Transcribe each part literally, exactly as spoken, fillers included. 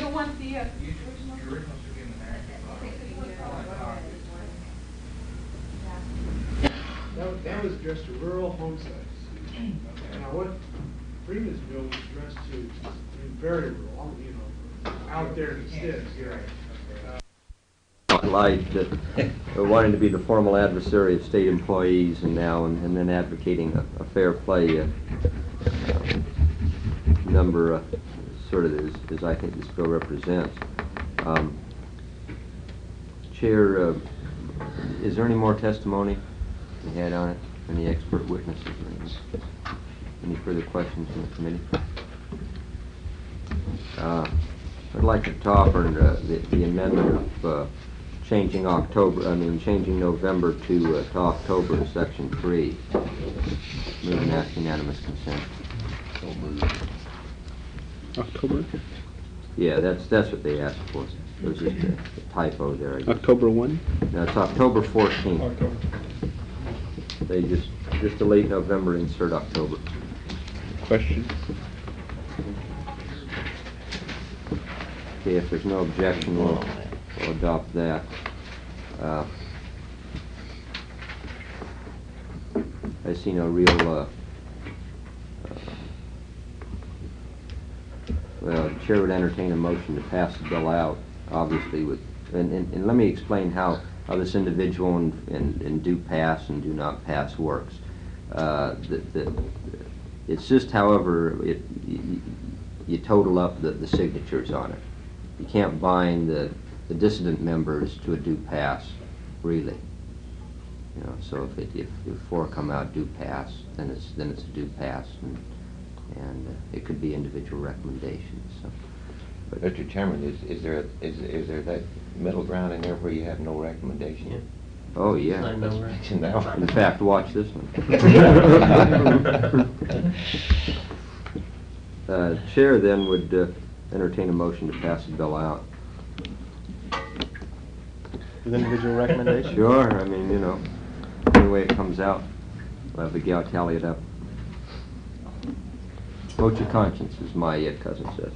don't want the uh, You should, your original should be in the narrative. That was, that was addressed to rural homesites. Now, what previous bill was addressed to, I mean, very rural, you know, out there in the sticks. Like that, uh, wanting to be the formal adversary of state employees, and now and, and then advocating a, a fair play uh, uh, number, uh, sort of as, as I think this bill represents. Um, Chair, uh, is there any more testimony you had on it? Any expert witnesses? Or anything? Any further questions from the committee? Uh, I'd like to talk on uh, the, the amendment of uh, changing October, I mean, changing November to, uh, to October in section three. Move and ask unanimous consent. So moved. October? Yeah, that's, that's what they asked for. There's just a, a typo there, I guess. October one? No, it's October fourteenth. October. They just, just delete November, insert October. Question? Okay, if there's no objection, we'll, we'll adopt that. Uh, I see no real, uh, uh, well, the chair would entertain a motion to pass the bill out, obviously with, and, and, and let me explain how, how this individual and, and, and do pass and do not pass works. Uh, the, the, it's just, however, it, you, you total up the, the signatures on it. You can't bind the, the dissident members to a do pass, really. You know, so if, it, if, if four come out do pass, then it's then it's a do pass, and, and uh, it could be individual recommendations. So, but Mister Chairman, is is there is is there that middle ground in there where you have no recommendation? Yeah. Oh yeah. I know now. In fact, watch this one. uh, Chair then would uh, entertain a motion to pass the bill out. With individual recommendation? Sure. I mean, you know, any way it comes out, we'll have the gal tally it up. Vote your conscience, as my uh, cousin says.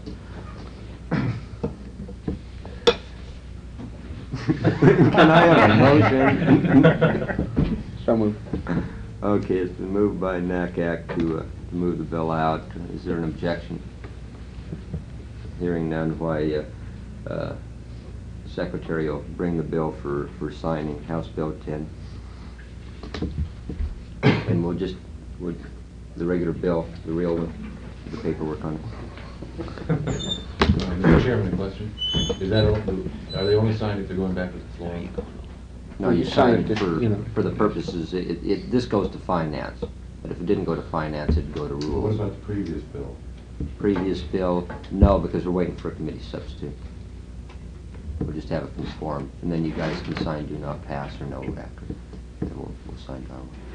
Can I have a motion? So moved. Okay, it's been moved by N A C A C to, uh, to move the bill out. Is there an objection? Hearing none, why uh, uh, Secretary will bring the bill for, for signing, House Bill ten. And we'll just, we'll, the regular bill, the real one, the paperwork on it. Uh, Mister Chairman, a question. Is that, o- are they only signed if they're going back to the floor? No, Well, you you sign signed it it, for, you know. for the purposes, it, it, this goes to finance. But if it didn't go to finance, it'd go to What rules. about the previous bill? Previous bill, no, because we're waiting for a committee substitute. We'll just have it conform, and then you guys can sign do not pass or no rec. And we'll, we'll sign our one.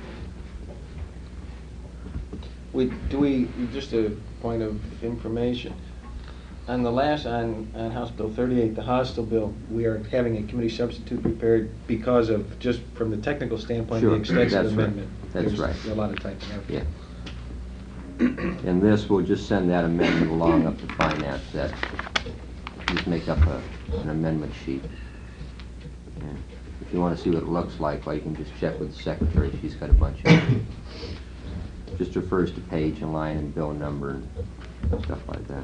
We, do we, just a point of information, on the last, on, on House Bill thirty-eight, the hostile bill, we are having a committee substitute prepared because of, just from the technical standpoint, the Sure, extensive that's right. amendment. That's There's right. a lot of typing up. Yeah. And this, we'll just send that amendment along up to finance, that, just make up a, an amendment sheet. And if you want to see what it looks like, well, you can just check with the secretary, she's got a bunch of it. Just refers to page and line and bill number and stuff like that.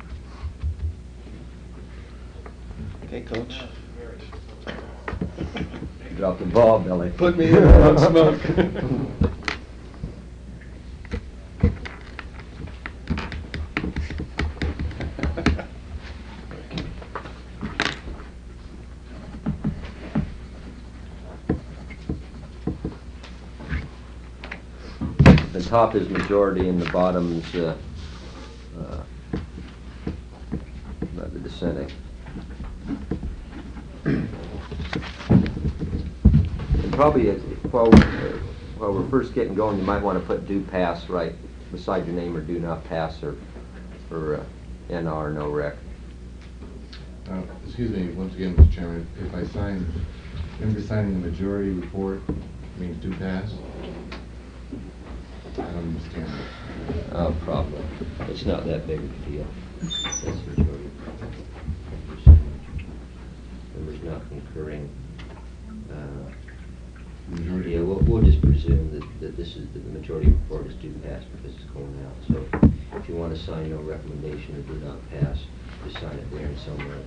Okay, Coach. Drop the ball, Billy. Put me in on smoke. The top is majority and the bottom's uh, uh, the dissenting. And probably, uh, while, uh, while we're first getting going, you might want to put do pass right beside your name, or do not pass, or, or uh, N R, no rec. Uh, Excuse me, once again, Mister Chairman, if I sign, remember signing the majority report means do pass? I don't understand that. Uh, probably. It's not that big of a deal. That's majority. occurring. Uh, Majority. Yeah, we'll, we'll just presume that, that this is, that the majority report is due pass because it's going out. So if you want to sign no recommendation or do not pass, just sign it there and somewhere.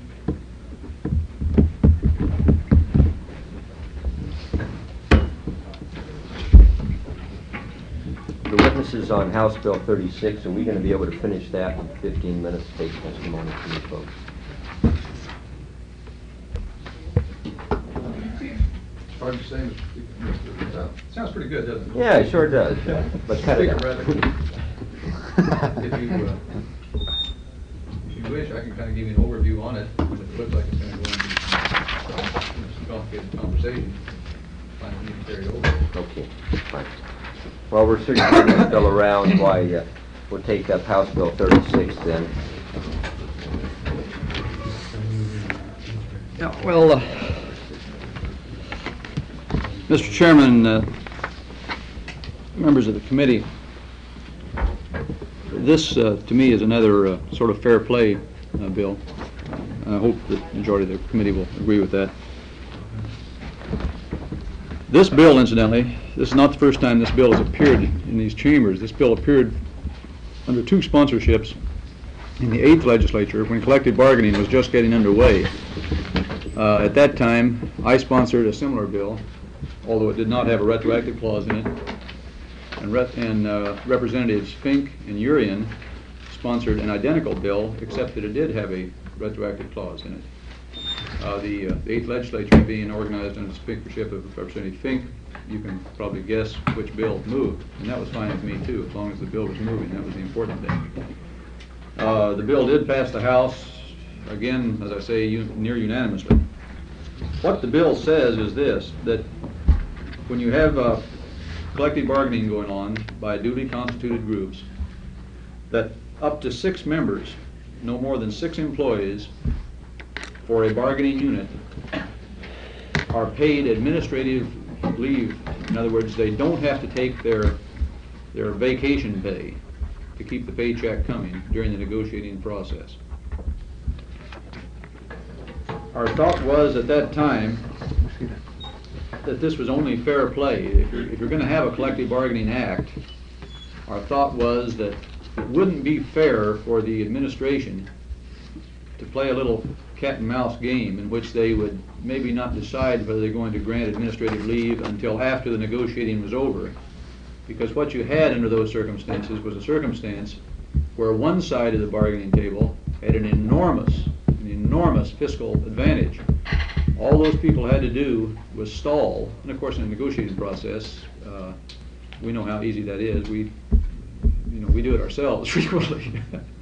The witnesses on House Bill thirty-six, are we going to be able to finish that in fifteen minutes, take testimony from you folks? Hard to say. Mister Sounds pretty good, doesn't it? Yeah, it sure does, but cut it Speak out. rather. If you, uh, if you wish, I can kind of give you an overview on it, when it looks like it's going to go into some complicated conversation. Find it need to carry it over. Okay, fine. Well, we're circulating this bill around, why, uh, we'll take up House Bill thirty-six then. Yeah, well, uh, Mister Chairman, uh, members of the committee, this, uh, to me, is another uh, sort of fair play uh, bill. And I hope the majority of the committee will agree with that. This bill, incidentally, this is not the first time this bill has appeared in these chambers. This bill appeared under two sponsorships in the eighth legislature when collective bargaining was just getting underway. Uh, at that time, I sponsored a similar bill, although it did not have a retroactive clause in it. And, Re and uh, Representatives Fink and Urian sponsored an identical bill, except that it did have a retroactive clause in it. Uh, the, uh, the eighth legislature being organized under the speakership of Representative Fink, you can probably guess which bill moved, and that was fine with me too, as long as the bill was moving. That was the important thing. Uh, the bill did pass the House, again, as I say, un near unanimously. What the bill says is this, that when you have uh, collective bargaining going on by duly constituted groups, that up to six members, no more than six employees, for a bargaining unit are paid administrative leave. In other words, they don't have to take their their vacation pay to keep the paycheck coming during the negotiating process. Our thought was at that time that this was only fair play. If you're, if you're going to have a collective bargaining act, our thought was that it wouldn't be fair for the administration to play a little cat and mouse game in which they would maybe not decide whether they're going to grant administrative leave until after the negotiating was over. Because what you had under those circumstances was a circumstance where one side of the bargaining table had an enormous, an enormous fiscal advantage. All those people had to do was stall, and of course in the negotiating process, uh, we know how easy that is. We, you know, we do it ourselves frequently.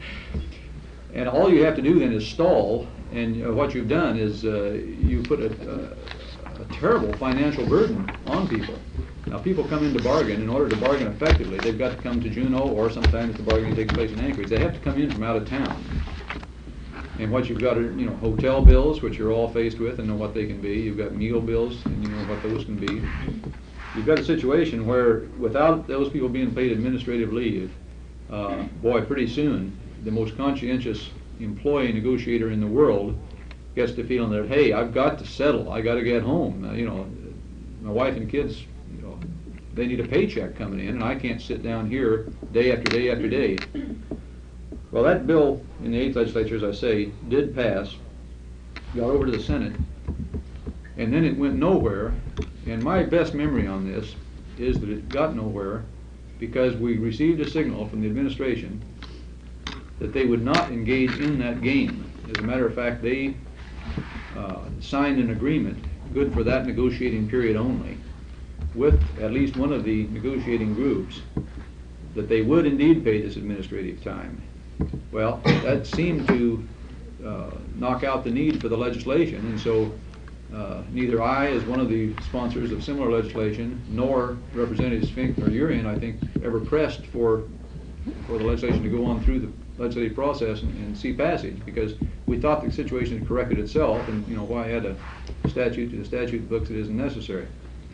And all you have to do then is stall, and uh, what you've done is uh, you put a, a, a terrible financial burden on people. Now people come in to bargain. In order to bargain effectively, they've got to come to Juneau, or sometimes if the bargaining takes place in Anchorage, they have to come in from out of town. And what you've got are, you know, hotel bills, which you're all faced with and know what they can be. You've got meal bills, and you know what those can be. You've got a situation where without those people being paid administrative leave, uh, boy, pretty soon, the most conscientious employee negotiator in the world gets the feeling that, hey, I've got to settle. I got to get home. Uh, you know, my wife and kids, you know, they need a paycheck coming in, and I can't sit down here day after day after day. Well, that bill in the eighth legislature, as I say, did pass, got over to the Senate, and then it went nowhere. And my best memory on this is that it got nowhere because we received a signal from the administration that they would not engage in that game. As a matter of fact, they uh, signed an agreement, good for that negotiating period only, with at least one of the negotiating groups, that they would indeed pay this administrative time. Well, that seemed to uh, knock out the need for the legislation, and so uh, neither I, as one of the sponsors of similar legislation, nor Representatives Fink or Urian, I think, ever pressed for for the legislation to go on through the legislative process and, and see passage, because we thought the situation had corrected itself, and you know, why add a statute to the statute books that isn't necessary.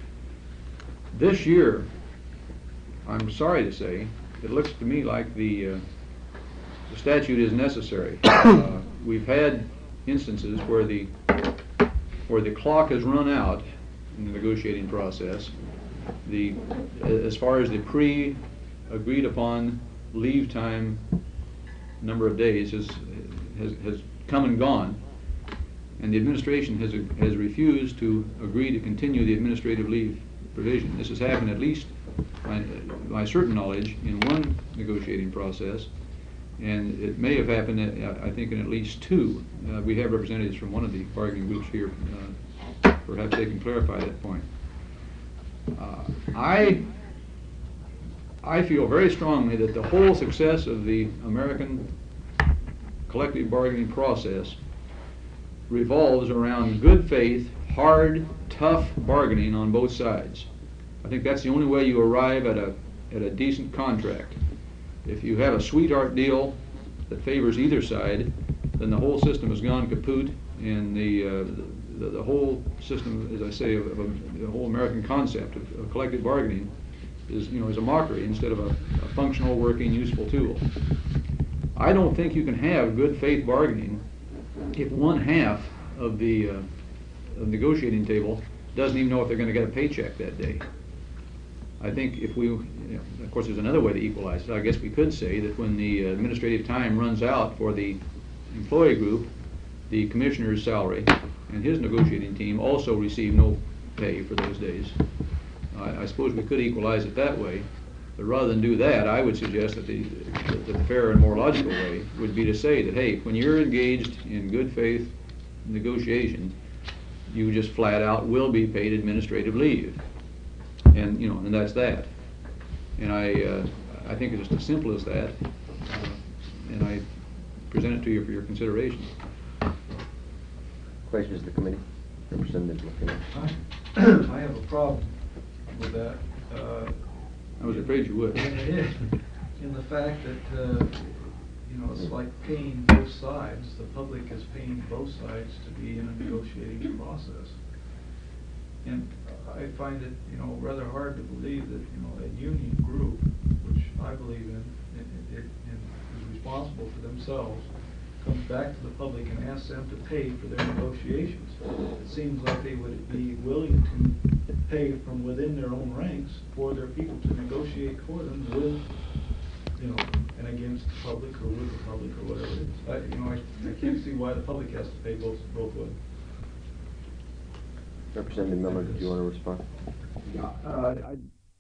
This year, I'm sorry to say, it looks to me like the, uh, the statute is necessary. Uh, we've had instances where the where the clock has run out in the negotiating process, the, as far as the pre-agreed upon leave time number of days has, has, has come and gone, and the administration has, has refused to agree to continue the administrative leave provision. This has happened at least, by my certain knowledge, in one negotiating process, and it may have happened, uh, I think, in at least two. Uh, we have representatives from one of the bargaining groups here. Uh, perhaps they can clarify that point. Uh, I, I feel very strongly that the whole success of the American collective bargaining process revolves around good faith, hard, tough bargaining on both sides. I think that's the only way you arrive at a, at a decent contract. If you have a sweetheart deal that favors either side, then the whole system has gone kaput, and the, uh, the, the whole system, as I say, of, of a, the whole American concept of, of collective bargaining is, you know, is a mockery instead of a, a functional, working, useful tool. I don't think you can have good faith bargaining if one half of the uh, of negotiating table doesn't even know if they're going to get a paycheck that day. I think if we, you know, of course there's another way to equalize it. I guess we could say that when the administrative time runs out for the employee group, the commissioner's salary and his negotiating team also receive no pay for those days. I, I suppose we could equalize it that way. But rather than do that, I would suggest that the, that the fairer and more logical way would be to say that, hey, when you're engaged in good faith negotiation, you just flat out will be paid administrative leave. And, you know, and that's that. And I, uh, I think it's just as simple as that. Uh, and I present it to you for your consideration. Questions of the committee? Representative McKinney. I have a problem with that. Uh, I was afraid you would. In the fact that, uh, you know, it's like paying both sides. The public is paying both sides to be in a negotiating process. And I find it, you know, rather hard to believe that, you know, a union group, which I believe in, it, it, it is responsible for themselves, comes back to the public and asks them to pay for their negotiations. It seems like they would be willing to pay from within their own ranks for their people to negotiate for them with, you know, and against the public or with the public or whatever it is. I, you know, I, I can't see why the public has to pay both both ways. Representative Miller, did you want to respond? Yeah, uh, I